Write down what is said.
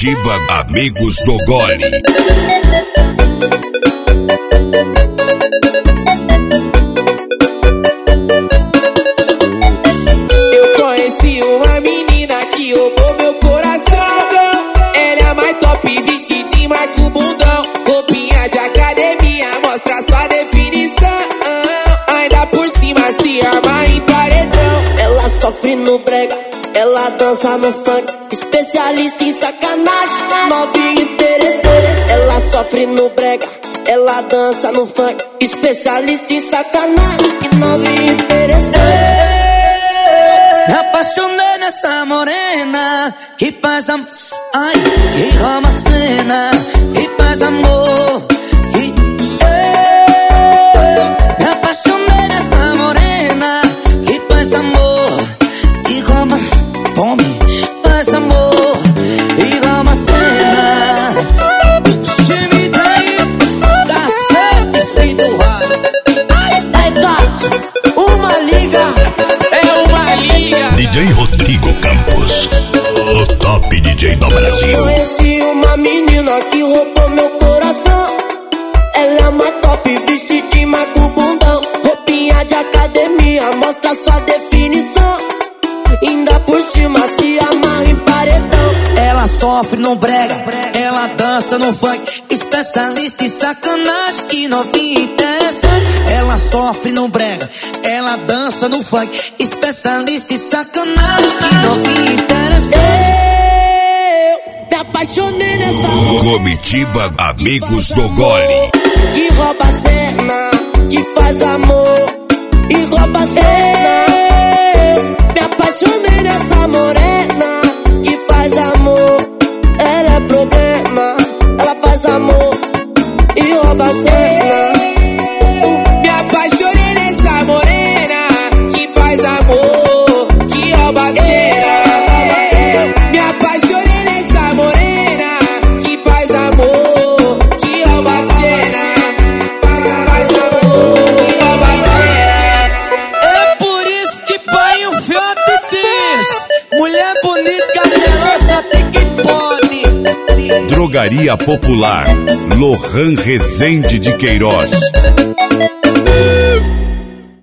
Comitiba Amigos do Gole. Eu conheci uma menina que roubou meu coração. Ela é mais top, vestidinho, marca o bundão. Roupinha de academia, mostra sua definição. Ainda por cima se arma em paredão. Ela sofre no brega, ela dança no funk, especialista em sacanagem, novinha interessante. Ela sofre no brega, ela dança no funk, especialista em sacanagem, novinha interessante. Me apaixonei nessa morena que faz ai, que rouba a cena, que faz amor. Me apaixonei nessa morena que faz amor, que rouba, tome, faz amor e rouba a cena. Time 10, cacete sem doar. É gato, uma liga. DJ Rodrigo Campos, o top DJ do Brasil. Conheci uma menina que roubou meu coração. Ela é uma top, vestidinho, marca o bundão. Roupinha de academia, mostra sua definição. Ainda por cima se amarra em paredão. Ela sofre no brega, ela dança no funk, especialista em sacanagem, que novinha interessante. Ela sofre no brega, ela dança no funk, especialista em sacanagem, que novinha interessante. Eu me apaixonei nessa Comitiba Amigos do Gole. que rouba a cena, que faz amor e rouba a cena. Eu me apaixonei nessa morena que faz amor. Ela é problema, ela faz amor e rouba a cena. Me apaixonei nessa morena que faz amor, que rouba a cena. Me apaixonei nessa morena que faz amor, que rouba a cena. Faz amor, que rouba a cena. É por isso que pai o fiote diz: mulher bonita, ela só tem que pode. Drogaria Popular, Lohan Rezende de Queiroz.